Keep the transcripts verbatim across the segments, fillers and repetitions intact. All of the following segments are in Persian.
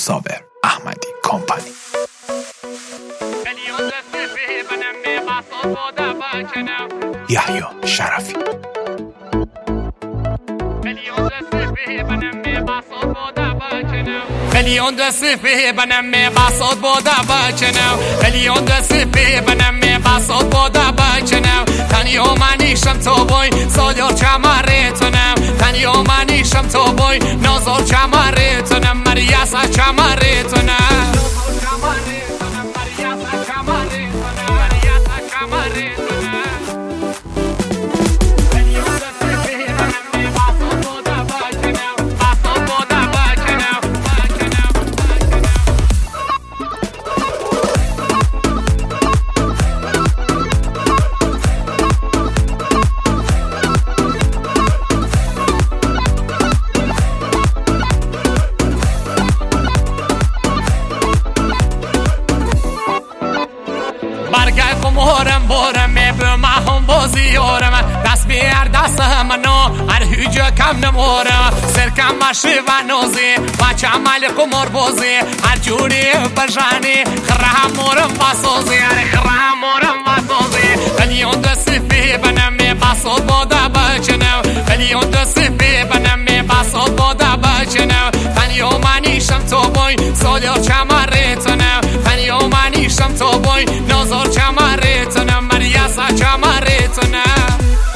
صابر احمدی کمپانی. یحیی شرفی. میلیون دستی فی بنم می بسات بوده بچنم میلیون دستی فی بنم می بسات بوده بچنم تنیو منیشم تو بوی سالیار چمریتونم تنیو منیشم تو بوی نازار چمریتونم مریاسا چمریتونم برگه کمورم بورم میبرم هم بازیارم دست بیار دست منو هر هیجا کم نمورم سرکم مشی و نوزی بچه عمل کمور بازی هر جوری بجانی خرهم مورم بسازی خرهم مورم بسازی میلیون دستی فی بنم می بسات باده بچنم میلیون دستی فی بنم می بسات باده بچنم تنیو منیشم تو بای سالیار چمریتونم تنیو منیشم تو بای نازار چمریتونم مریاسا چمریتونم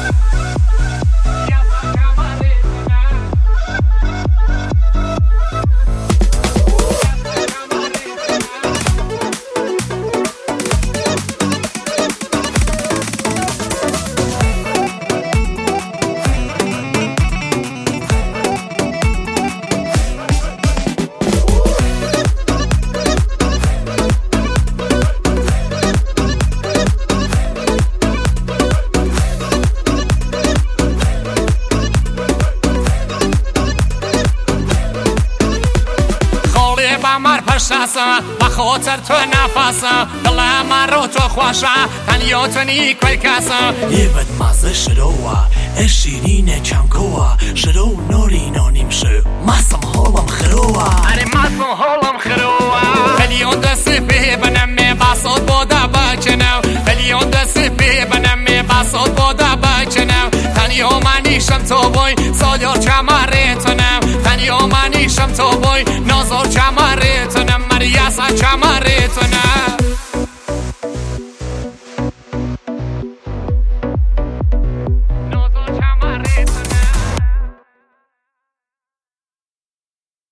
مر پشتسم و خاطر تو نفسم دل من رو تو خوشم تنیا تو نیکوی کسم یبد مزه شروع اشیرین چمکوه شروع نوری نانیم شو مستم حالم خروه اره مستم حالم خروه میلیون دستی فی بنم می بسات باده بچنم میلیون دستی فی بنم می بسات باده بچنم تنیا منیشم تو بای سالیار چمریتونم تنیا منیشم تو بای نازار چمریتونم مریاسا چمریتونم